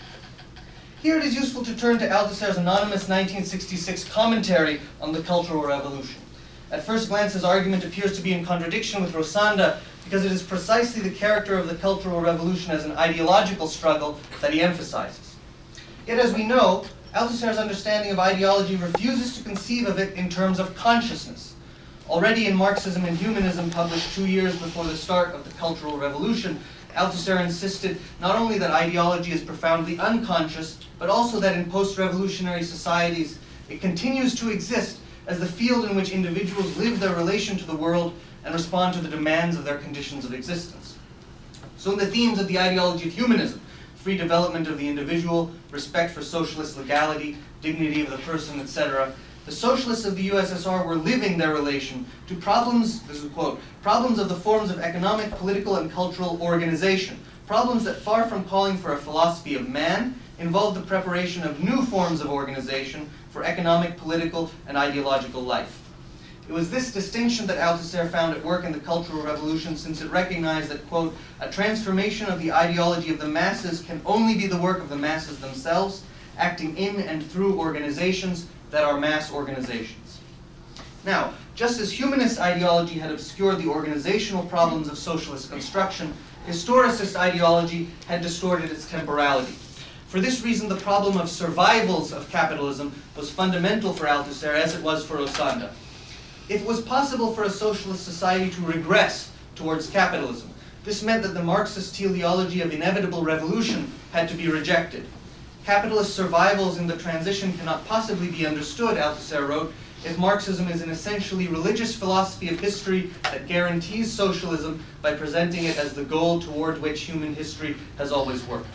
Here it is useful to turn to Althusser's anonymous nineteen sixty-six commentary on the Cultural Revolution. At first glance, his argument appears to be in contradiction with Rossanda, because it is precisely the character of the Cultural Revolution as an ideological struggle that he emphasizes. Yet, as we know, Althusser's understanding of ideology refuses to conceive of it in terms of consciousness. Already in Marxism and Humanism, published two years before the start of the Cultural Revolution, Althusser insisted not only that ideology is profoundly unconscious, but also that in post-revolutionary societies it continues to exist as the field in which individuals live their relation to the world and respond to the demands of their conditions of existence. So in the themes of the ideology of humanism, free development of the individual, respect for socialist legality, dignity of the person, et cetera, the socialists of the U S S R were living their relation to problems, this is a quote, problems of the forms of economic, political, and cultural organization, problems that, far from calling for a philosophy of man, involved the preparation of new forms of organization for economic, political, and ideological life. It was this distinction that Althusser found at work in the Cultural Revolution, since it recognized that, quote, a transformation of the ideology of the masses can only be the work of the masses themselves, acting in and through organizations that are mass organizations. Now, just as humanist ideology had obscured the organizational problems of socialist construction, historicist ideology had distorted its temporality. For this reason, the problem of survivals of capitalism was fundamental for Althusser as it was for Rosanda. If it was possible for a socialist society to regress towards capitalism, this meant that the Marxist teleology of inevitable revolution had to be rejected. Capitalist survivals in the transition cannot possibly be understood, Althusser wrote, if Marxism is an essentially religious philosophy of history that guarantees socialism by presenting it as the goal toward which human history has always worked.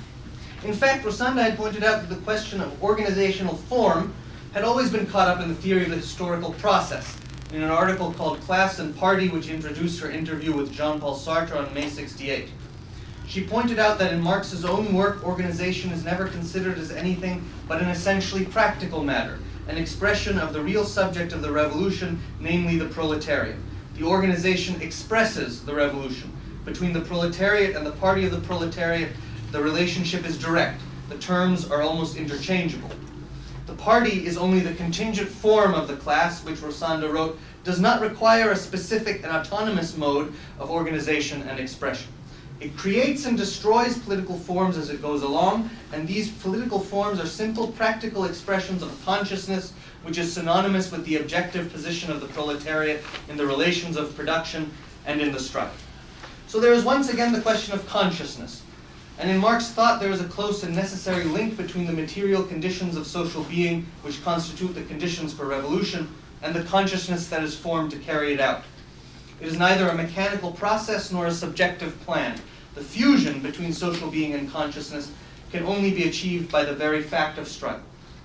In fact, Rosanda had pointed out that the question of organizational form had always been caught up in the theory of the historical process, in an article called Class and Party, which introduced her interview with Jean-Paul Sartre on May sixty-eight. She pointed out that in Marx's own work, organization is never considered as anything but an essentially practical matter, an expression of the real subject of the revolution, namely the proletariat. The organization expresses the revolution. Between the proletariat and the party of the proletariat, the relationship is direct. The terms are almost interchangeable. The party is only the contingent form of the class, which Rosanda wrote, does not require a specific and autonomous mode of organization and expression. It creates and destroys political forms as it goes along, and these political forms are simple, practical expressions of consciousness, which is synonymous with the objective position of the proletariat in the relations of production and in the strife. So there is once again the question of consciousness. And in Marx's thought, there is a close and necessary link between the material conditions of social being, which constitute the conditions for revolution, and the consciousness that is formed to carry it out. It is neither a mechanical process nor a subjective plan. The fusion between social being and consciousness can only be achieved by the very fact of struggle.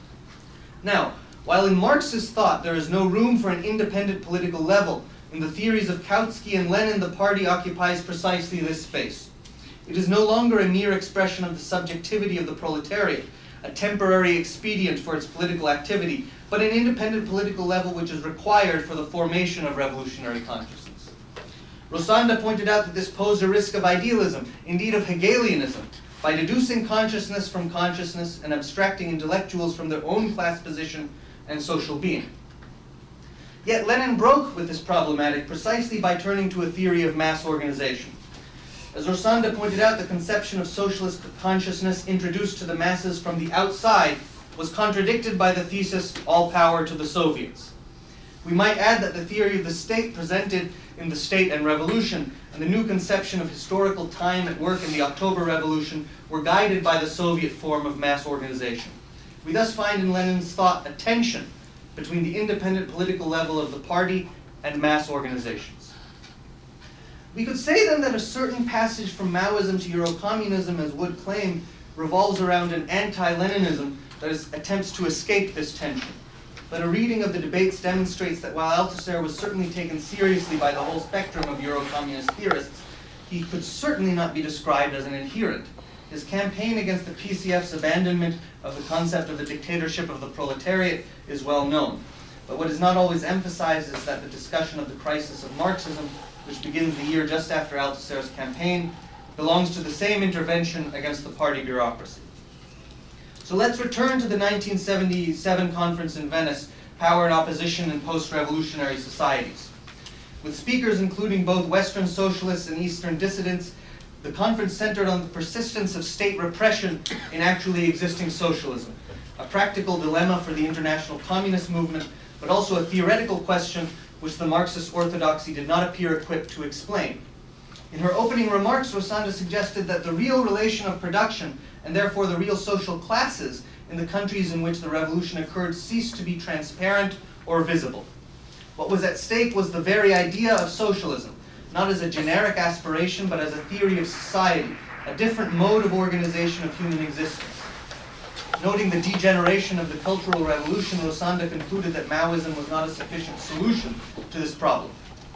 Now, while in Marx's thought there is no room for an independent political level, in the theories of Kautsky and Lenin, the party occupies precisely this space. It is no longer a mere expression of the subjectivity of the proletariat, a temporary expedient for its political activity, but an independent political level which is required for the formation of revolutionary consciousness. Rosanda pointed out that this posed a risk of idealism, indeed of Hegelianism, by deducing consciousness from consciousness and abstracting intellectuals from their own class position and social being. Yet Lenin broke with this problematic precisely by turning to a theory of mass organization. As Rosanda pointed out, the conception of socialist consciousness introduced to the masses from the outside was contradicted by the thesis, all power to the Soviets. We might add that the theory of the state presented in The State and Revolution and the new conception of historical time at work in the October Revolution were guided by the Soviet form of mass organization. We thus find in Lenin's thought a tension between the independent political level of the party and mass organizations. We could say then that a certain passage from Maoism to Eurocommunism, as Wood claimed, revolves around an anti-Leninism that is, attempts to escape this tension. But a reading of the debates demonstrates that while Althusser was certainly taken seriously by the whole spectrum of Eurocommunist theorists, he could certainly not be described as an adherent. His campaign against the P C F's abandonment of the concept of the dictatorship of the proletariat is well known. But what is not always emphasized is that the discussion of the crisis of Marxism, which begins the year just after Althusser's campaign, belongs to the same intervention against the party bureaucracy. So let's return to the nineteen seventy-seven conference in Venice, Power and Opposition in Post-Revolutionary Societies. With speakers including both Western socialists and Eastern dissidents, the conference centered on the persistence of state repression in actually existing socialism, a practical dilemma for the international communist movement, but also a theoretical question which the Marxist orthodoxy did not appear equipped to explain. In her opening remarks, Rosanda suggested that the real relation of production, and therefore the real social classes in the countries in which the revolution occurred, ceased to be transparent or visible. What was at stake was the very idea of socialism, not as a generic aspiration, but as a theory of society, a different mode of organization of human existence. Noting the degeneration of the Cultural Revolution, Rosanda concluded that Maoism was not a sufficient solution to this problem.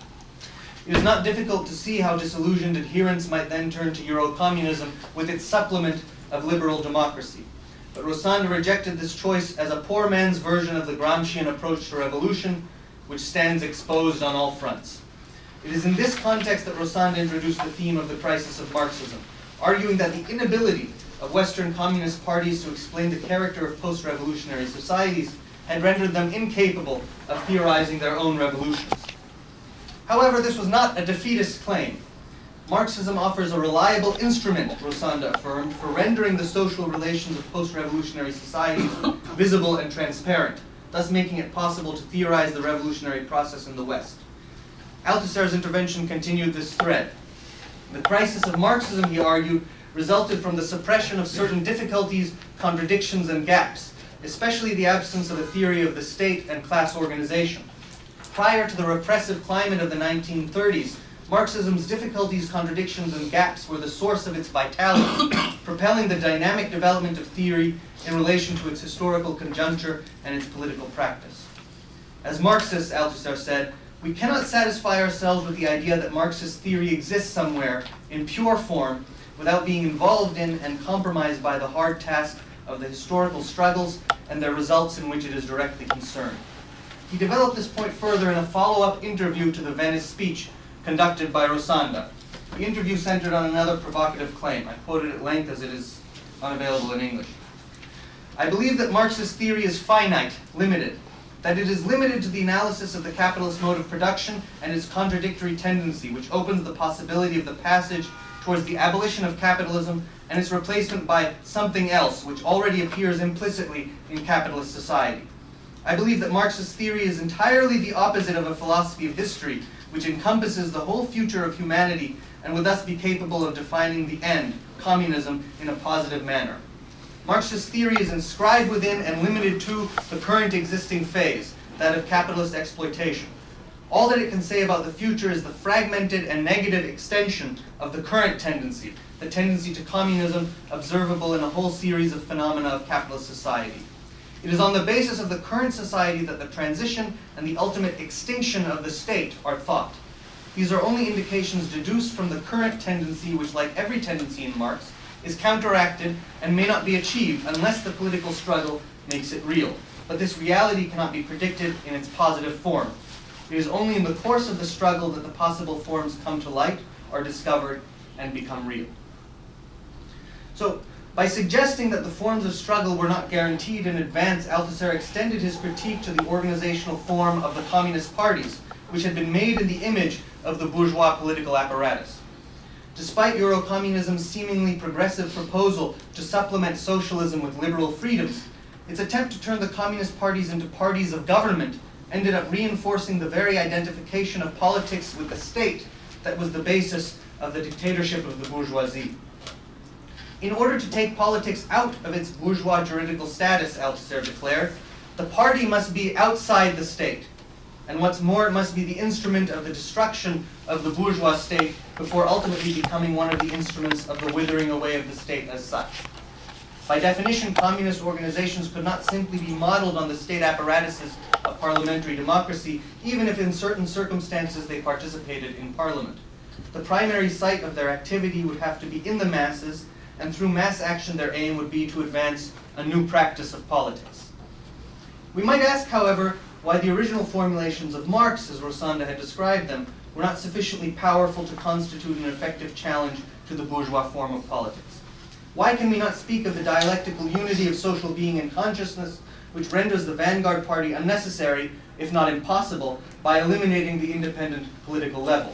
It is not difficult to see how disillusioned adherents might then turn to Eurocommunism with its supplement of liberal democracy. But Rosanda rejected this choice as a poor man's version of the Gramscian approach to revolution, which stands exposed on all fronts. It is in this context that Rosanda introduced the theme of the crisis of Marxism, arguing that the inability of Western communist parties to explain the character of post-revolutionary societies had rendered them incapable of theorizing their own revolutions. However, this was not a defeatist claim. Marxism offers a reliable instrument, Rosanda affirmed, for rendering the social relations of post-revolutionary societies visible and transparent, thus making it possible to theorize the revolutionary process in the West. Althusser's intervention continued this thread. The crisis of Marxism, he argued, resulted from the suppression of certain difficulties, contradictions, and gaps, especially the absence of a theory of the state and class organization. Prior to the repressive climate of the nineteen thirties, Marxism's difficulties, contradictions, and gaps were the source of its vitality, propelling the dynamic development of theory in relation to its historical conjuncture and its political practice. As Marxists, Althusser said, we cannot satisfy ourselves with the idea that Marxist theory exists somewhere in pure form without being involved in and compromised by the hard task of the historical struggles and their results in which it is directly concerned. He developed this point further in a follow-up interview to the Venice speech conducted by Rosanda. The interview centered on another provocative claim. I quoted at length as it is unavailable in English. I believe that Marxist theory is finite, limited, that it is limited to the analysis of the capitalist mode of production and its contradictory tendency, which opens the possibility of the passage towards the abolition of capitalism and its replacement by something else, which already appears implicitly in capitalist society. I believe that Marxist theory is entirely the opposite of a philosophy of history, which encompasses the whole future of humanity and would thus be capable of defining the end, communism, in a positive manner. Marxist theory is inscribed within and limited to the current existing phase, that of capitalist exploitation. All that it can say about the future is the fragmented and negative extension of the current tendency, the tendency to communism observable in a whole series of phenomena of capitalist society. It is on the basis of the current society that the transition and the ultimate extinction of the state are thought. These are only indications deduced from the current tendency, which, like every tendency in Marx, is counteracted and may not be achieved unless the political struggle makes it real. But this reality cannot be predicted in its positive form. It is only in the course of the struggle that the possible forms come to light, are discovered, and become real. So, by suggesting that the forms of struggle were not guaranteed in advance, Althusser extended his critique to the organizational form of the communist parties, which had been made in the image of the bourgeois political apparatus. Despite Eurocommunism's seemingly progressive proposal to supplement socialism with liberal freedoms, its attempt to turn the communist parties into parties of government ended up reinforcing the very identification of politics with the state that was the basis of the dictatorship of the bourgeoisie. In order to take politics out of its bourgeois juridical status, Althusser declared, the party must be outside the state. And what's more, it must be the instrument of the destruction of the bourgeois state before ultimately becoming one of the instruments of the withering away of the state as such. By definition, communist organizations could not simply be modeled on the state apparatuses of parliamentary democracy, even if in certain circumstances they participated in parliament. The primary site of their activity would have to be in the masses, and through mass action their aim would be to advance a new practice of politics. We might ask, however, why the original formulations of Marx, as Rosanda had described them, were not sufficiently powerful to constitute an effective challenge to the bourgeois form of politics. Why can we not speak of the dialectical unity of social being and consciousness, which renders the vanguard party unnecessary, if not impossible, by eliminating the independent political level?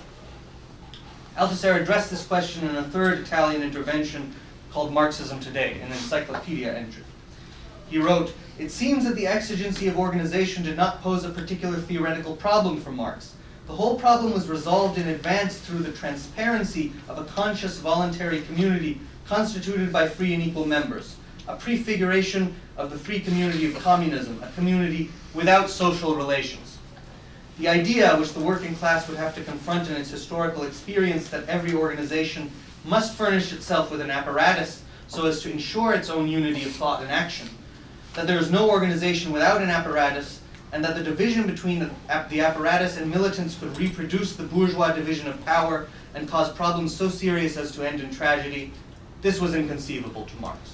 Althusser addressed this question in a third Italian intervention called Marxism Today, an encyclopedia entry. He wrote, "It seems that the exigency of organization did not pose a particular theoretical problem for Marx. The whole problem was resolved in advance through the transparency of a conscious voluntary community constituted by free and equal members, a prefiguration of the free community of communism, a community without social relations. The idea which the working class would have to confront in its historical experience that every organization must furnish itself with an apparatus so as to ensure its own unity of thought and action, that there is no organization without an apparatus, and that the division between the, the apparatus and militants could reproduce the bourgeois division of power and cause problems so serious as to end in tragedy, this was inconceivable to Marx."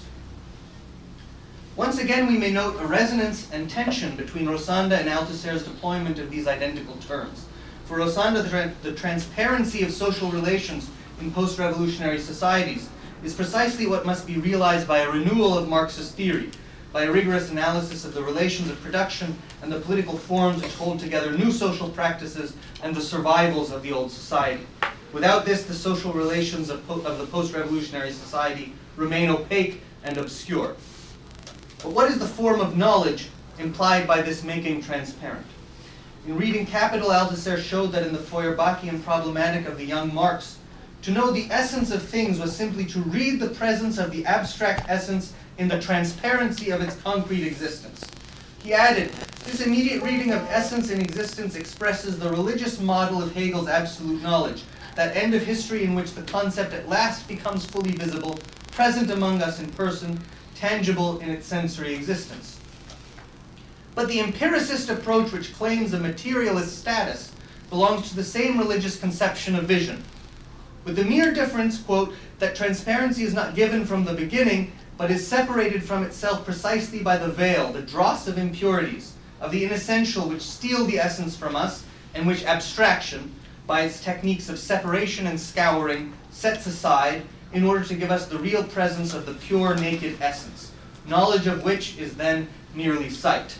Once again, we may note a resonance and tension between Rosanda and Althusser's deployment of these identical terms. For Rosanda, the, tra the transparency of social relations in post-revolutionary societies is precisely what must be realized by a renewal of Marxist theory, by a rigorous analysis of the relations of production and the political forms which hold together new social practices and the survivals of the old society. Without this, the social relations of, po- of the post-revolutionary society remain opaque and obscure. But what is the form of knowledge implied by this making transparent? In reading Capital, Althusser showed that in the Feuerbachian problematic of the young Marx, to know the essence of things was simply to read the presence of the abstract essence in the transparency of its concrete existence. He added, this immediate reading of essence in existence expresses the religious model of Hegel's absolute knowledge, that end of history in which the concept at last becomes fully visible, present among us in person, tangible in its sensory existence. But the empiricist approach, which claims a materialist status, belongs to the same religious conception of vision, with the mere difference, quote, that transparency is not given from the beginning, but is separated from itself precisely by the veil, the dross of impurities, of the inessential which steal the essence from us, and which abstraction, by its techniques of separation and scouring, sets aside in order to give us the real presence of the pure, naked essence, knowledge of which is then merely sight.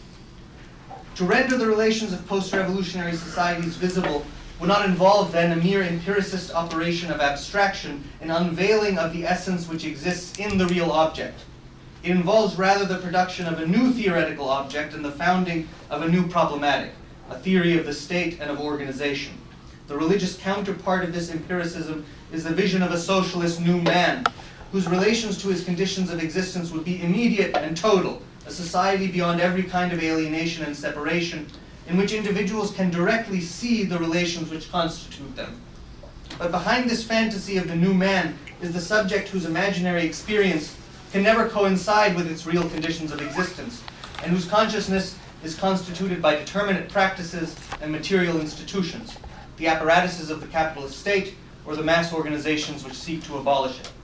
To render the relations of post-revolutionary societies visible would not involve then a mere empiricist operation of abstraction, an unveiling of the essence which exists in the real object. It involves rather the production of a new theoretical object and the founding of a new problematic, a theory of the state and of organization. The religious counterpart of this empiricism is the vision of a socialist new man, whose relations to his conditions of existence would be immediate and total, a society beyond every kind of alienation and separation, in which individuals can directly see the relations which constitute them. But behind this fantasy of the new man is the subject whose imaginary experience can never coincide with its real conditions of existence, and whose consciousness is constituted by determinate practices and material institutions, the apparatuses of the capitalist state or the mass organizations which seek to abolish it.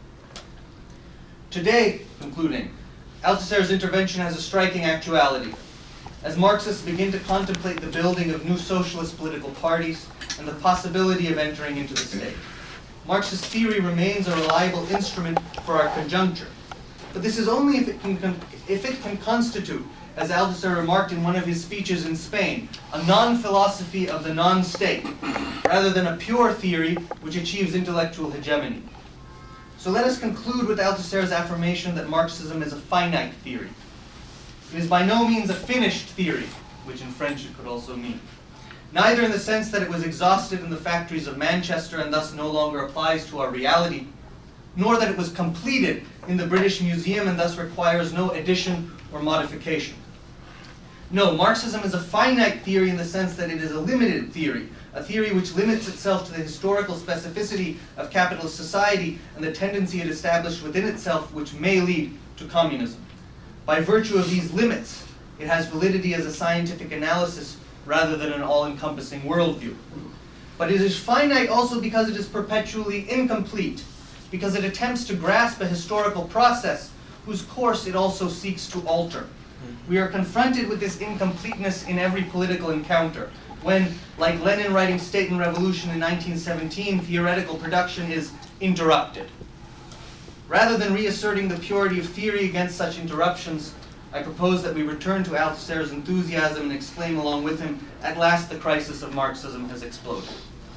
Today, concluding, Althusser's intervention has a striking actuality. As Marxists begin to contemplate the building of new socialist political parties and the possibility of entering into the state, Marxist theory remains a reliable instrument for our conjuncture. But this is only if it can, if it can constitute, as Althusser remarked in one of his speeches in Spain, a non-philosophy of the non-state, rather than a pure theory which achieves intellectual hegemony. So let us conclude with Althusser's affirmation that Marxism is a finite theory. It is by no means a finished theory, which in French it could also mean. Neither in the sense that it was exhausted in the factories of Manchester and thus no longer applies to our reality, nor that it was completed in the British Museum and thus requires no addition or modification. No, Marxism is a finite theory in the sense that it is a limited theory, a theory which limits itself to the historical specificity of capitalist society and the tendency it established within itself which may lead to communism. By virtue of these limits, it has validity as a scientific analysis rather than an all-encompassing worldview. But it is finite also because it is perpetually incomplete, because it attempts to grasp a historical process whose course it also seeks to alter. We are confronted with this incompleteness in every political encounter, when, like Lenin writing State and Revolution in nineteen seventeen, theoretical production is interrupted. Rather than reasserting the purity of theory against such interruptions, I propose that we return to Althusser's enthusiasm and exclaim along with him, at last the crisis of Marxism has exploded.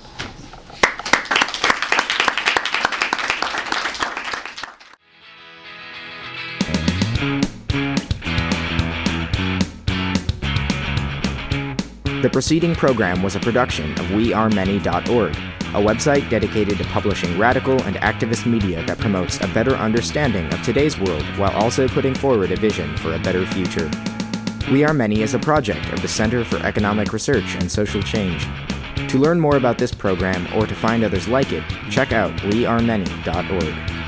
The preceding program was a production of we are many dot org, a website dedicated to publishing radical and activist media that promotes a better understanding of today's world while also putting forward a vision for a better future. We Are Many is a project of the Center for Economic Research and Social Change. To learn more about this program or to find others like it, check out we are many dot org.